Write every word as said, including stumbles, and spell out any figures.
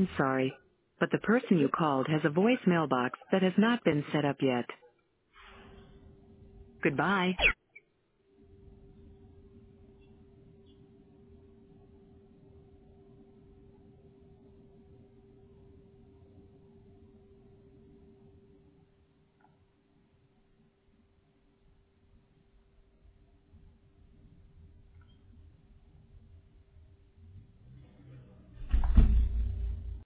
I'm sorry, but the person you called has a voicemail box that has not been set up yet. Goodbye.